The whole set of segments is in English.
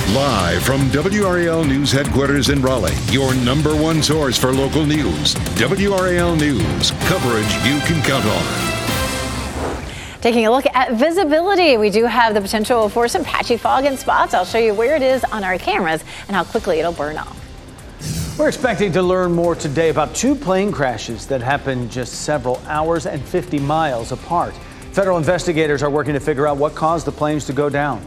Live from WRAL News Headquarters in Raleigh, your number one source for local news. WRAL News, coverage you can count on. Taking a look at visibility, we do have the potential for some patchy fog in spots. I'll show you where it is on our cameras and how quickly it'll burn off. We're expecting to learn more today about two plane crashes that happened just several hours and 50 miles apart. Federal investigators are working to figure out what caused the planes to go down.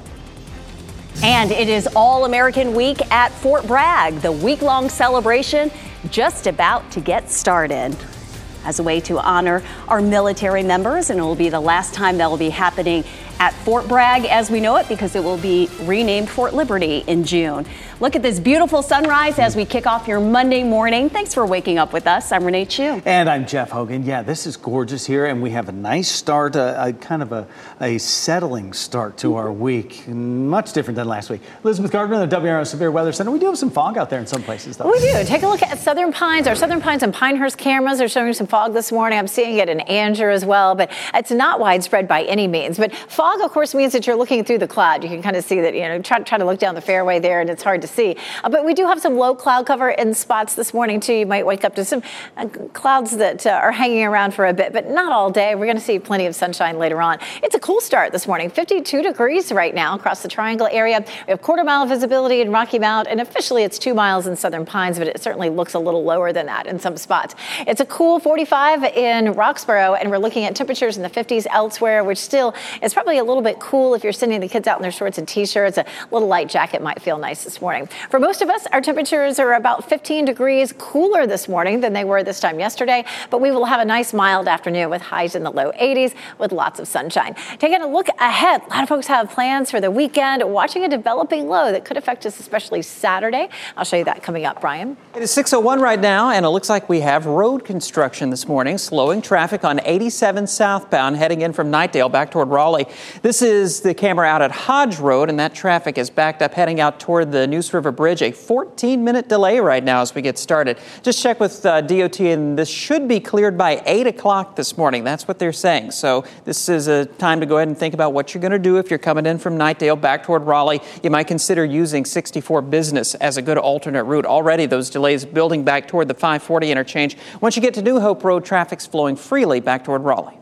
And it is All-American Week at Fort Bragg. The week-long celebration just about to get started as a way to honor our military members, and it will be the last time that will be happening at Fort Bragg as we know it, because it will be renamed Fort Liberty in June. Look at this beautiful sunrise as we kick off your Monday morning. Thanks for waking up with us. I'm Renee Chu. And I'm Jeff Hogan. Yeah, this is gorgeous here, and we have a nice start, kind of a settling start to our week. Much different than last week. Elizabeth Gardner, the WRAL Severe Weather Center. We do have some fog out there in some places, though. We do. Take a look at Southern Pines. Our Southern Pines and Pinehurst cameras are showing some fog this morning. I'm seeing it in Angier as well, but it's not widespread by any means. But fog, of course, means that you're looking through the cloud. You can kind of see that, try to look down the fairway there, and it's hard to see. But we do have some low cloud cover in spots this morning, too. You might wake up to some clouds that are hanging around for a bit, but not all day. We're going to see plenty of sunshine later on. It's a cool start this morning. 52 degrees right now across the Triangle area. We have quarter-mile visibility in Rocky Mount, and officially it's 2 miles in Southern Pines, but it certainly looks a little lower than that in some spots. It's a cool 45 in Roxborough, and we're looking at temperatures in the 50s elsewhere, which still is probably a little bit cool if you're sending the kids out in their shorts and T-shirts. A little light jacket might feel nice this morning. For most of us, our temperatures are about 15 degrees cooler this morning than they were this time yesterday, but we will have a nice mild afternoon with highs in the low 80s with lots of sunshine. Taking a look ahead, a lot of folks have plans for the weekend, watching a developing low that could affect us, especially Saturday. I'll show you that coming up, Brian. It is 6:01 right now, and it looks like we have road construction this morning, slowing traffic on 87 southbound heading in from Knightdale back toward Raleigh. This is the camera out at Hodge Road, and that traffic is backed up heading out toward the Neuse River Bridge. A 14-minute delay right now as we get started. Just check with DOT, and this should be cleared by 8 o'clock this morning. That's what they're saying. So this is a time to go ahead and think about what you're going to do if you're coming in from Knightdale back toward Raleigh. You might consider using 64 Business as a good alternate route. Already those delays building back toward the 540 interchange. Once you get to New Hope Road, traffic's flowing freely back toward Raleigh.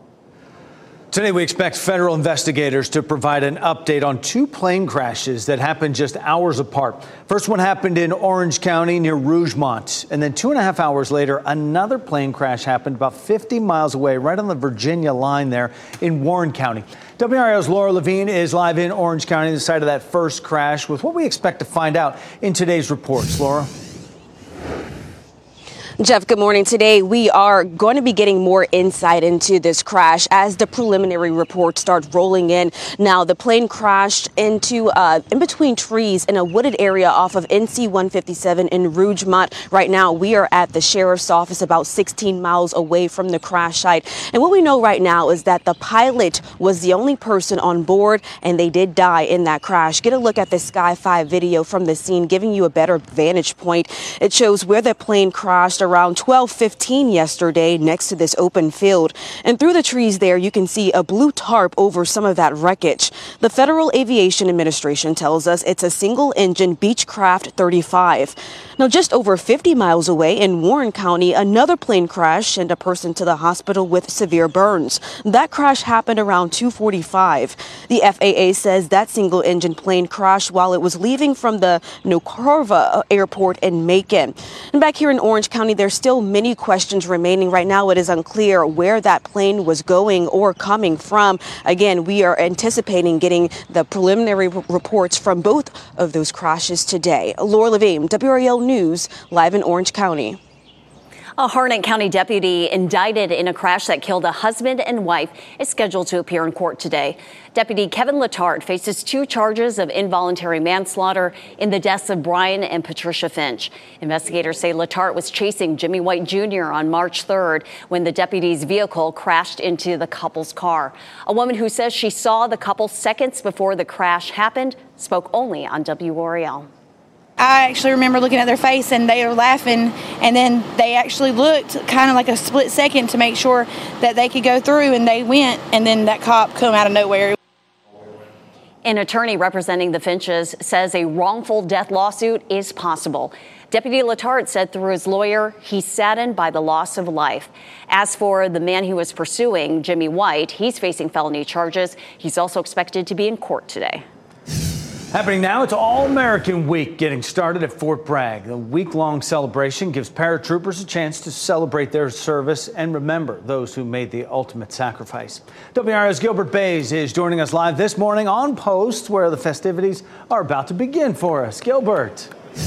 Today, we expect federal investigators to provide an update on two plane crashes that happened just hours apart. First one happened in Orange County near Rougemont. And then 2.5 hours later, another plane crash happened about 50 miles away, right on the Virginia line there in Warren County. WRAL's Laura Levine is live in Orange County, the site of that first crash, with what we expect to find out in today's reports. Laura? Jeff, good morning. Today, we are going to be getting more insight into this crash as the preliminary reports start rolling in. Now, the plane crashed into in between trees in a wooded area off of NC 157 in Rougemont. Right now, we are at the sheriff's office about 16 miles away from the crash site. And what we know right now is that the pilot was the only person on board, and they did die in that crash. Get a look at the Sky 5 video from the scene, giving you a better vantage point. It shows where the plane crashed around 12:15 yesterday next to this open field. And through the trees there, you can see a blue tarp over some of that wreckage. The Federal Aviation Administration tells us it's a single-engine Beechcraft 35. Now, just over 50 miles away in Warren County, another plane crash sent a person to the hospital with severe burns. That crash happened around 2:45. The FAA says that single-engine plane crashed while it was leaving from the Nokorva Airport in Macon. And back here in Orange County, there's still many questions remaining. Right now, it is unclear where that plane was going or coming from. Again, we are anticipating getting the preliminary reports from both of those crashes today. Laura Levine, WRAL News, live in Orange County. A Harnett County deputy indicted in a crash that killed a husband and wife is scheduled to appear in court today. Deputy Kevin Letard faces 2 charges of involuntary manslaughter in the deaths of Brian and Patricia Finch. Investigators say Letard was chasing Jimmy White Jr. on March 3rd when the deputy's vehicle crashed into the couple's car. A woman who says she saw the couple seconds before the crash happened spoke only on WRAL. I actually remember looking at their face and they were laughing, and then they actually looked kind of like a split second to make sure that they could go through, and they went, and then that cop come out of nowhere. An attorney representing the Finches says a wrongful death lawsuit is possible. Deputy Letarte said through his lawyer he's saddened by the loss of life. As for the man he was pursuing, Jimmy White, he's facing felony charges. He's also expected to be in court today. Happening now, it's All-American Week getting started at Fort Bragg. The week-long celebration gives paratroopers a chance to celebrate their service and remember those who made the ultimate sacrifice. WRAL's Gilbert Bays is joining us live this morning on post where the festivities are about to begin for us. Gilbert.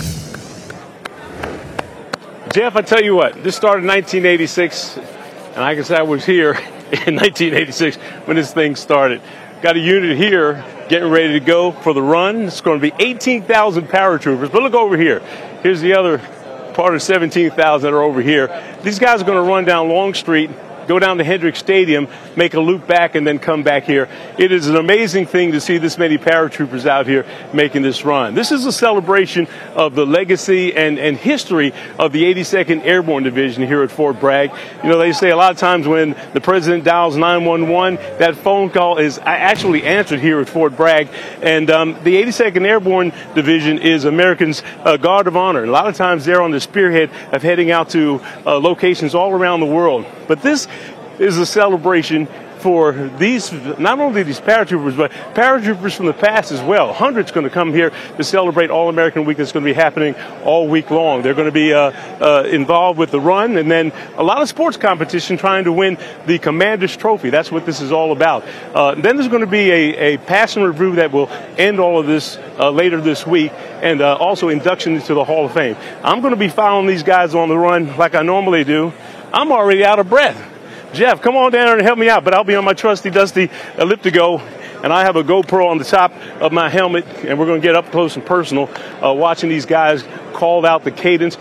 Jeff, I tell you what, this started in 1986, and I guess I was here in 1986 when this thing started. Got a unit here getting ready to go for the run. It's going to be 18,000 paratroopers. But look over here. Here's the other part of 17,000 that are over here. These guys are going to run down Long Street, go down to Hendricks Stadium, make a loop back, and then come back here. It is an amazing thing to see this many paratroopers out here making this run. This is a celebration of the legacy and history of the 82nd Airborne Division here at Fort Bragg. You know, they say a lot of times when the president dials 911, that phone call is actually answered here at Fort Bragg. And the 82nd Airborne Division is Americans' Guard of Honor. And a lot of times they're on the spearhead of heading out to locations all around the world. But this is a celebration for these, not only these paratroopers, but paratroopers from the past as well. Hundreds going to come here to celebrate All-American Week that's going to be happening all week long. They're going to be involved with the run and then a lot of sports competition trying to win the Commander's Trophy. That's what this is all about. Then there's going to be a passing review that will end all of this later this week and also induction into the Hall of Fame. I'm going to be following these guys on the run like I normally do. I'm already out of breath. Jeff, come on down there and help me out, but I'll be on my trusty, dusty Elliptigo, and I have a GoPro on the top of my helmet, and we're going to get up close and personal watching these guys call out the cadence.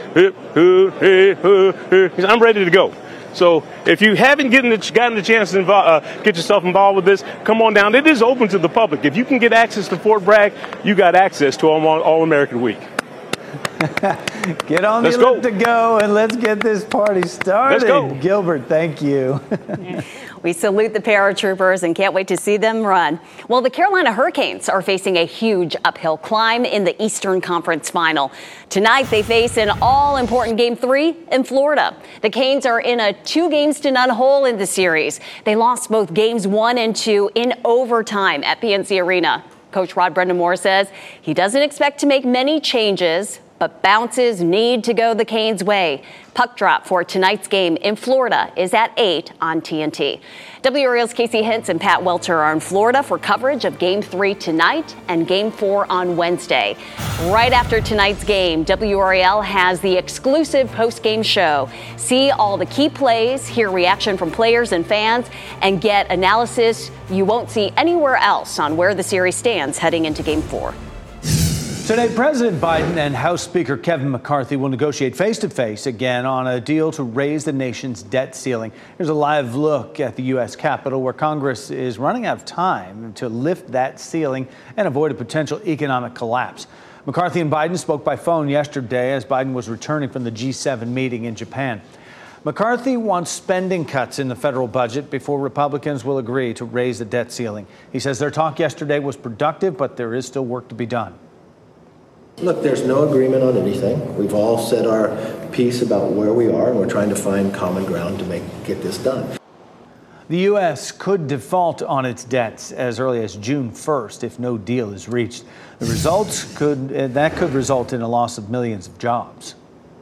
I'm ready to go. So if you haven't gotten the chance to get yourself involved with this, come on down. It is open to the public. If you can get access to Fort Bragg, you got access to All-American Week. Get on the Elliptigo and let's get this party started. Let's go. Gilbert, thank you. We salute the paratroopers and can't wait to see them run. Well, the Carolina Hurricanes are facing a huge uphill climb in the Eastern Conference Final. Tonight, they face an all-important Game 3 in Florida. The Canes are in a 2-0 hole in the series. They lost both Games 1 and 2 in overtime at PNC Arena. Coach Rod Brind'Amour says he doesn't expect to make many changes, but bounces need to go the Canes' way. Puck drop for tonight's game in Florida is at 8 on TNT. WRAL's Casey Hintz and Pat Welter are in Florida for coverage of Game 3 tonight and Game 4 on Wednesday. Right after tonight's game, WRAL has the exclusive post-game show. See all the key plays, hear reaction from players and fans, and get analysis you won't see anywhere else on where the series stands heading into Game 4. Today, President Biden and House Speaker Kevin McCarthy will negotiate face-to-face again on a deal to raise the nation's debt ceiling. Here's a live look at the U.S. Capitol, where Congress is running out of time to lift that ceiling and avoid a potential economic collapse. McCarthy and Biden spoke by phone yesterday as Biden was returning from the G7 meeting in Japan. McCarthy wants spending cuts in the federal budget before Republicans will agree to raise the debt ceiling. He says their talk yesterday was productive, but there is still work to be done. Look, there's no agreement on anything. We've all said our piece about where we are, and we're trying to find common ground to get this done. The U.S. could default on its debts as early as June 1st if no deal is reached. The results could result in a loss of millions of jobs.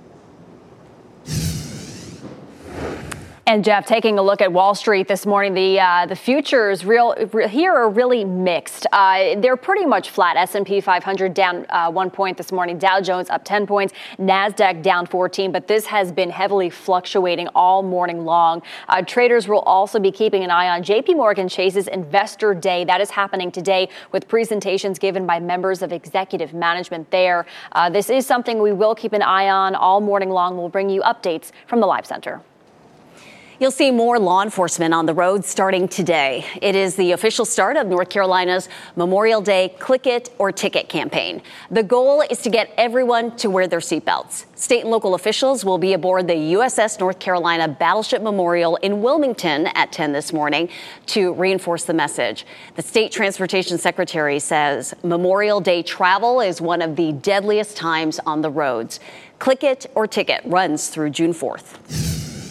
And Jeff, taking a look at Wall Street this morning, the futures here are really mixed. They're pretty much flat. S&P 500 down 1 point this morning. Dow Jones up 10 points. NASDAQ down 14. But this has been heavily fluctuating all morning long. Traders will also be keeping an eye on J.P. Morgan Chase's Investor Day. That is happening today with presentations given by members of executive management there. This is something we will keep an eye on all morning long. We'll bring you updates from the Live Center. You'll see more law enforcement on the road starting today. It is the official start of North Carolina's Memorial Day Click It or Ticket campaign. The goal is to get everyone to wear their seatbelts. State and local officials will be aboard the USS North Carolina Battleship Memorial in Wilmington at 10 this morning to reinforce the message. The state transportation secretary says Memorial Day travel is one of the deadliest times on the roads. Click It or Ticket runs through June 4th.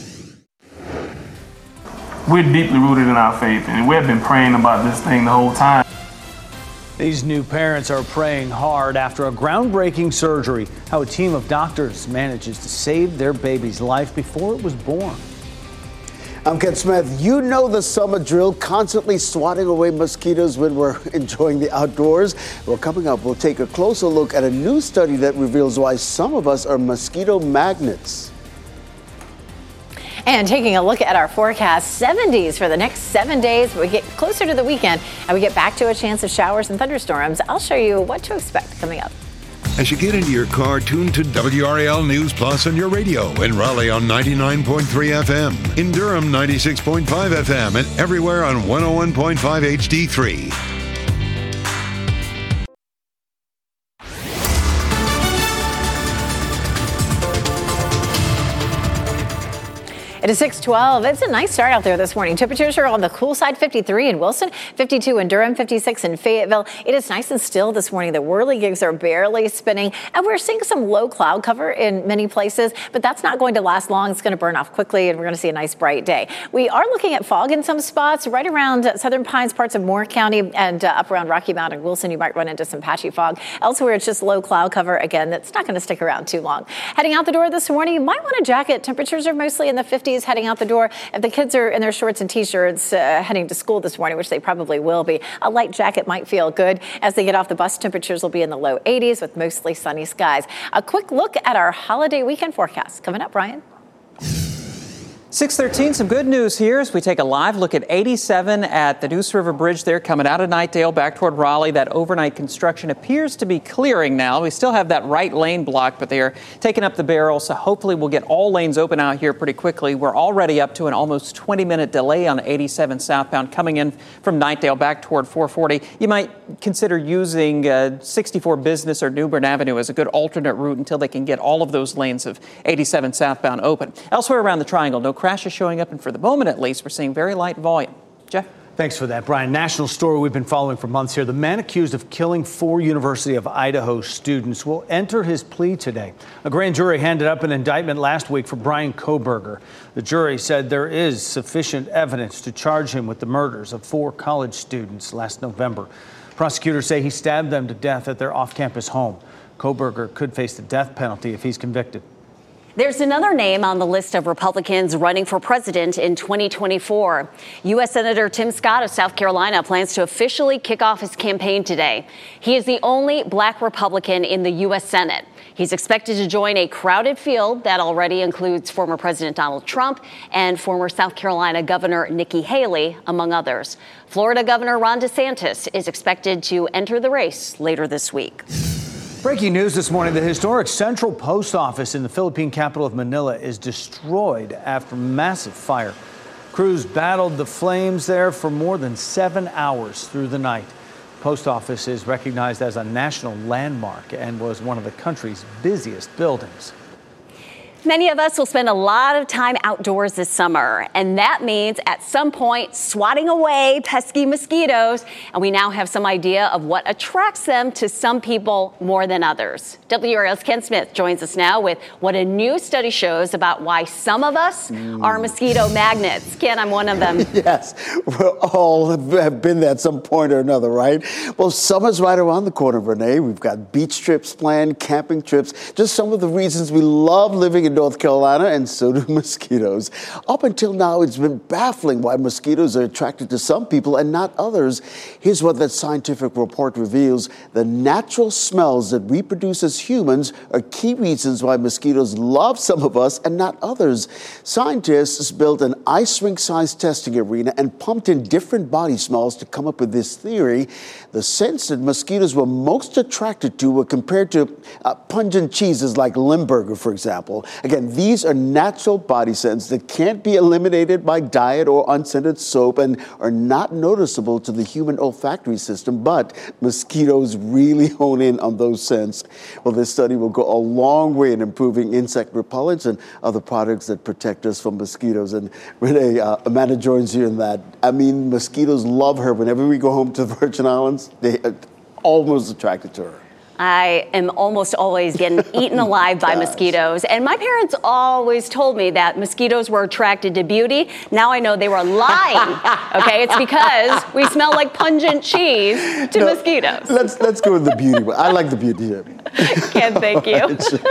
We're deeply rooted in our faith, and we have been praying about this thing the whole time. These new parents are praying hard after a groundbreaking surgery. How a team of doctors manages to save their baby's life before it was born. I'm Ken Smith. You know the summer drill, constantly swatting away mosquitoes when we're enjoying the outdoors. Well, coming up, we'll take a closer look at a new study that reveals why some of us are mosquito magnets. And taking a look at our forecast, 70s for the next 7 days. We get closer to the weekend and we get back to a chance of showers and thunderstorms. I'll show you what to expect coming up. As you get into your car, tune to WRAL News Plus on your radio. In Raleigh on 99.3 FM. In Durham, 96.5 FM. And everywhere on 101.5 HD3. It is 6:12. It's a nice start out there this morning. Temperatures are on the cool side, 53 in Wilson, 52 in Durham, 56 in Fayetteville. It is nice and still this morning. The whirligigs are barely spinning, and we're seeing some low cloud cover in many places, but that's not going to last long. It's going to burn off quickly, and we're going to see a nice bright day. We are looking at fog in some spots right around Southern Pines, parts of Moore County, and up around Rocky Mount and Wilson. You might run into some patchy fog. Elsewhere, it's just low cloud cover. Again, that's not going to stick around too long. Heading out the door this morning, you might want a jacket. Temperatures are mostly in the 50s. Heading out the door. If the kids are in their shorts and T-shirts heading to school this morning, which they probably will be, a light jacket might feel good. As they get off the bus, temperatures will be in the low 80s with mostly sunny skies. A quick look at our holiday weekend forecast coming up, Brian. 6:13, some good news here as we take a live look at 87 at the Neuse River Bridge there coming out of Knightdale back toward Raleigh. That overnight construction appears to be clearing now. We still have that right lane blocked, but they are taking up the barrel, so hopefully we'll get all lanes open out here pretty quickly. We're already up to an almost 20-minute delay on 87 southbound coming in from Knightdale back toward 440. You might consider using 64 Business or New Bern Avenue as a good alternate route until they can get all of those lanes of 87 southbound open. Elsewhere around the triangle, no crashes showing up, and for the moment at least, we're seeing very light volume. Jeff? Thanks for that, Brian. National story we've been following for months here. The man accused of killing 4 University of Idaho students will enter his plea today. A grand jury handed up an indictment last week for Brian Kohberger. The jury said there is sufficient evidence to charge him with the murders of 4 college students last November. Prosecutors say he stabbed them to death at their off-campus home. Kohberger could face the death penalty if he's convicted. There's another name on the list of Republicans running for president in 2024. U.S. Senator Tim Scott of South Carolina plans to officially kick off his campaign today. He is the only black Republican in the U.S. Senate. He's expected to join a crowded field that already includes former President Donald Trump and former South Carolina Governor Nikki Haley, among others. Florida Governor Ron DeSantis is expected to enter the race later this week. Breaking news this morning, the historic Central Post Office in the Philippine capital of Manila is destroyed after massive fire. Crews battled the flames there for more than 7 hours through the night. The post office is recognized as a national landmark and was one of the country's busiest buildings. Many of us will spend a lot of time outdoors this summer, and that means at some point swatting away pesky mosquitoes. And we now have some idea of what attracts them to some people more than others. WRAL's Ken Smith joins us now with what a new study shows about why some of us are mosquito magnets. Ken, I'm one of them. Yes, we all have been there at some point or another, right? Well, summer's right around the corner, Renee. We've got beach trips planned, camping trips, just some of the reasons we love living in North Carolina, and so do mosquitoes. Up until now, it's been baffling why mosquitoes are attracted to some people and not others. Here's what that scientific report reveals. The natural smells that we produce as humans are key reasons why mosquitoes love some of us and not others. Scientists built an ice rink-sized testing arena and pumped in different body smells to come up with this theory. The scents that mosquitoes were most attracted to were compared to pungent cheeses like Limburger, for example. Again, these are natural body scents that can't be eliminated by diet or unscented soap and are not noticeable to the human olfactory system, but mosquitoes really hone in on those scents. Well, this study will go a long way in improving insect repellents and other products that protect us from mosquitoes. And Renee, Amanda joins you in that. I mean, mosquitoes love her. Whenever we go home to the Virgin Islands, they are almost attracted to her. I am almost always getting eaten alive by mosquitoes. And my parents always told me that mosquitoes were attracted to beauty. Now I know they were lying. Okay, it's because we smell like pungent cheese to mosquitoes. Let's go with the beauty one. I like the beauty tip. Ken, thank you.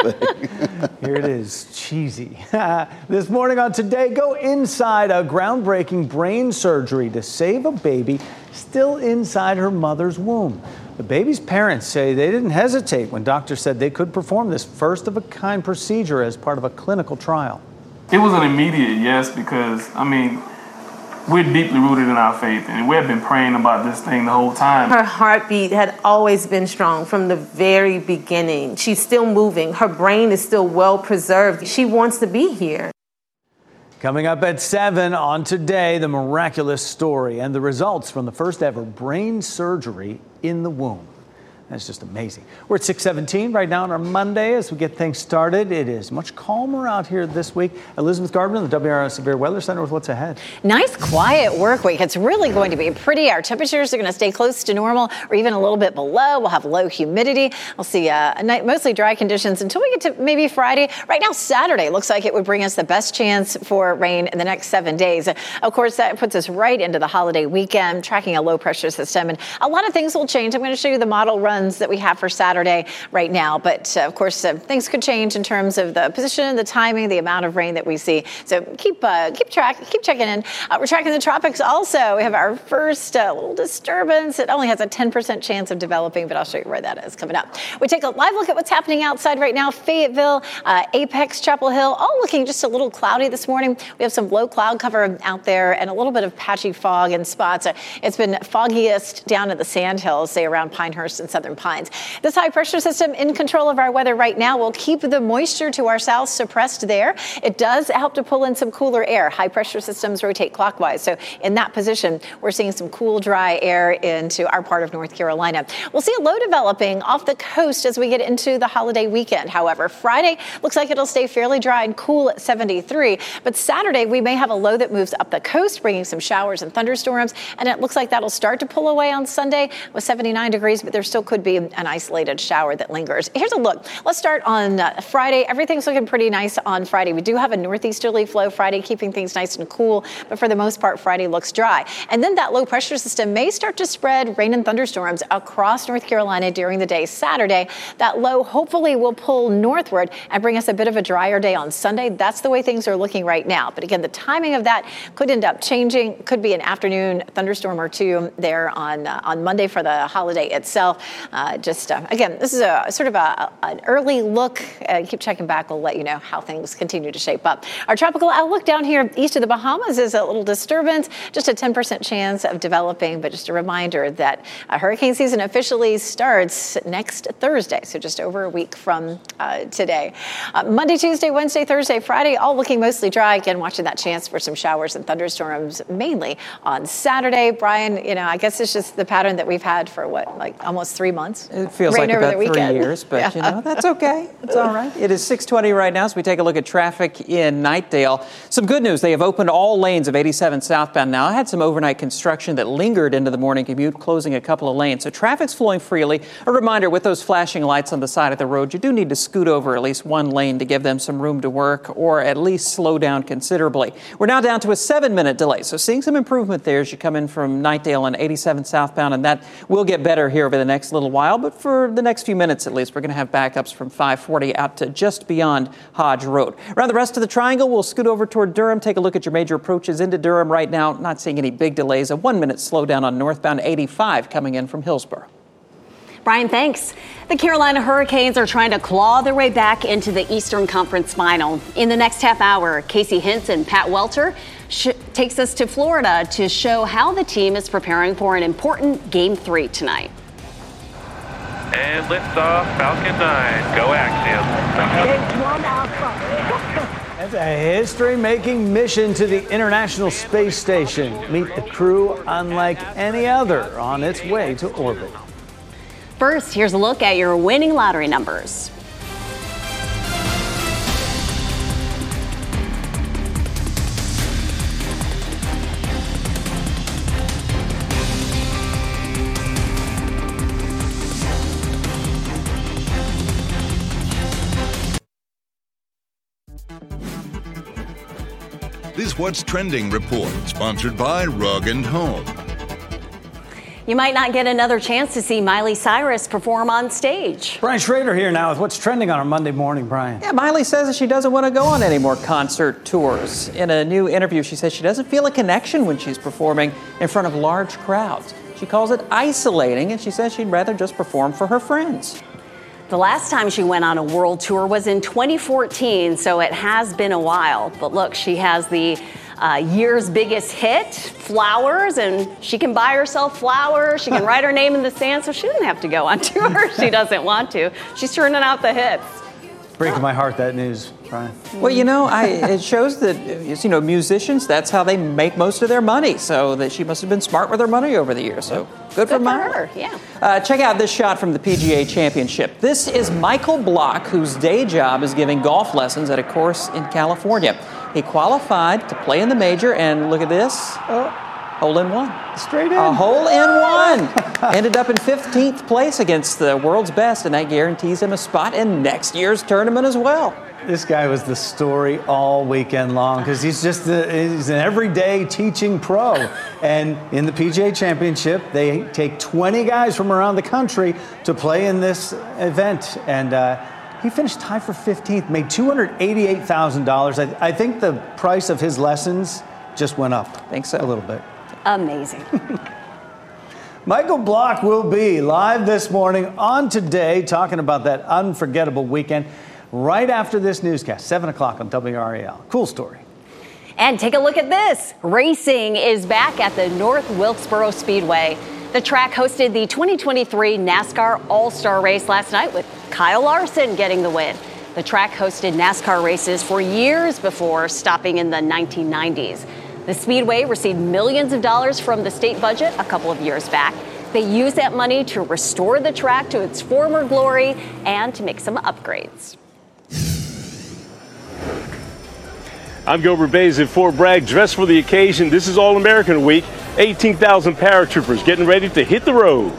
Here it is, cheesy. This morning on Today, go inside a groundbreaking brain surgery to save a baby still inside her mother's womb. The baby's parents say they didn't hesitate when doctors said they could perform this first-of-a-kind procedure as part of a clinical trial. It was an immediate yes because, we're deeply rooted in our faith, and we have been praying about this thing the whole time. Her heartbeat had always been strong from the very beginning. She's still moving. Her brain is still well preserved. She wants to be here. Coming up at 7 on Today, the miraculous story and the results from the first ever brain surgery in the womb. That's just amazing. We're at 6:17 right now on our Monday as we get things started. It is much calmer out here this week. Elizabeth Gardner, the WRS Severe Weather Center with what's ahead. Nice, quiet work week. It's really going to be pretty. Our temperatures are going to stay close to normal or even a little bit below. We'll have low humidity. We'll see mostly dry conditions until we get to maybe Friday. Right now, Saturday looks like it would bring us the best chance for rain in the next 7 days. Of course, that puts us right into the holiday weekend, tracking a low pressure system. And a lot of things will change. I'm going to show you the model run that we have for Saturday right now. But of course, things could change in terms of the position, the timing, the amount of rain that we see. So keep checking in. We're tracking the tropics also. We have our first little disturbance. It only has a 10% chance of developing, but I'll show you where that is coming up. We take a live look at what's happening outside right now. Fayetteville, Apex, Chapel Hill, all looking just a little cloudy this morning. We have some low cloud cover out there and a little bit of patchy fog in spots. It's been foggiest down at the Sandhills, say around Pinehurst and Southern Pines. This high pressure system in control of our weather right now will keep the moisture to our south suppressed there. It does help to pull in some cooler air. High pressure systems rotate clockwise. So in that position, we're seeing some cool, dry air into our part of North Carolina. We'll see a low developing off the coast as we get into the holiday weekend. However, Friday looks like it'll stay fairly dry and cool at 73. But Saturday, we may have a low that moves up the coast, bringing some showers and thunderstorms. And it looks like that'll start to pull away on Sunday with 79 degrees, but there still could be an isolated shower that lingers. Here's a look. Let's start on Friday. Everything's looking pretty nice on Friday. We do have a northeasterly flow Friday, keeping things nice and cool, but for the most part, Friday looks dry. And then that low pressure system may start to spread rain and thunderstorms across North Carolina during the day. Saturday, that low hopefully will pull northward and bring us a bit of a drier day on Sunday. That's the way things are looking right now. But again, the timing of that could end up changing. Could be an afternoon thunderstorm or two there on Monday for the holiday itself. Again, this is a sort of an early look. Keep checking back. We'll let you know how things continue to shape up. Our tropical outlook down here east of the Bahamas is a little disturbance, just a 10% chance of developing. But just a reminder that hurricane season officially starts next Thursday, so just over a week from today. Monday, Tuesday, Wednesday, Thursday, Friday, all looking mostly dry. Again, watching that chance for some showers and thunderstorms mainly on Saturday. Brian, I guess it's just the pattern that we've had for almost 3 months. It feels like about 3 years, but that's okay. It's all right. It is 6:20 right now, so we take a look at traffic in Knightdale. Some good news. They have opened all lanes of 87 southbound now. I had some overnight construction that lingered into the morning commute, closing a couple of lanes. So traffic's flowing freely. A reminder, with those flashing lights on the side of the road, you do need to scoot over at least one lane to give them some room to work or at least slow down considerably. We're now down to a 7-minute delay. So seeing some improvement there as you come in from Knightdale on 87 southbound, and that will get better here over the next little while. But for the next few minutes at least, we're going to have backups from 540 out to just beyond Hodge Road. Around the rest of the triangle, we'll scoot over toward Durham, take a look at your major approaches into Durham right now. Not seeing any big delays. A 1-minute slowdown on northbound 85 coming in from Hillsborough. Brian, thanks. The Carolina Hurricanes are trying to claw their way back into the Eastern Conference Final. In the next half hour, Casey Hintz and Pat Welter takes us to Florida to show how the team is preparing for an important Game 3 tonight. And liftoff, Falcon 9. Go Axiom. Stage 1 Alpha. That's a history-making mission to the International Space Station. Meet the crew unlike any other on its way to orbit. First, here's a look at your winning lottery numbers. This What's Trending report, sponsored by Rug & Home. You might not get another chance to see Miley Cyrus perform on stage. Brian Schrader here now with What's Trending on our Monday morning, Brian. Yeah, Miley says that she doesn't want to go on any more concert tours. In a new interview, she says she doesn't feel a connection when she's performing in front of large crowds. She calls it isolating, and she says she'd rather just perform for her friends. The last time she went on a world tour was in 2014, so it has been a while. But look, she has the year's biggest hit, Flowers, and she can buy herself flowers. She can write her name in the sand, so she doesn't have to go on tour if she doesn't want to. She's turning out the hits. Breaking my heart, that news, Brian. Well, it shows that, musicians, that's how they make most of their money. So that she must have been smart with her money over the years. So good for her, yeah. Check out this shot from the PGA Championship. This is Michael Block, whose day job is giving golf lessons at a course in California. He qualified to play in the major, and look at this. Hole in one. Straight in. A hole in one. Ended up in 15th place against the world's best, and that guarantees him a spot in next year's tournament as well. This guy was the story all weekend long because he's an everyday teaching pro. And in the PGA Championship, they take 20 guys from around the country to play in this event. And he finished tied for 15th, made $288,000. I think the price of his lessons just went up. I think so. A little bit. Amazing. Michael Block will be live this morning on Today talking about that unforgettable weekend right after this newscast, 7 o'clock on WRAL. Cool story. And take a look at this. Racing is back at the North Wilkesboro Speedway. The track hosted the 2023 NASCAR All-Star Race last night with Kyle Larson getting the win. The track hosted NASCAR races for years before stopping in the 1990s. The Speedway received millions of dollars from the state budget a couple of years back. They used that money to restore the track to its former glory and to make some upgrades. I'm Gilbert Bays at Fort Bragg, dressed for the occasion. This is All-American Week. 18,000 paratroopers getting ready to hit the road.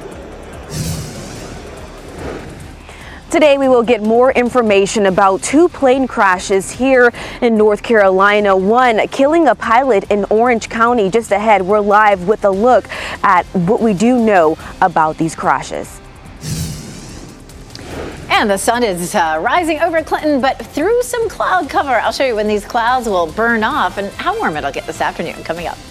Today we will get more information about two plane crashes here in North Carolina. One killing a pilot in Orange County. Just ahead, we're live with a look at what we do know about these crashes. And the sun is rising over Clinton, but through some cloud cover. I'll show you when these clouds will burn off and how warm it'll get this afternoon coming up.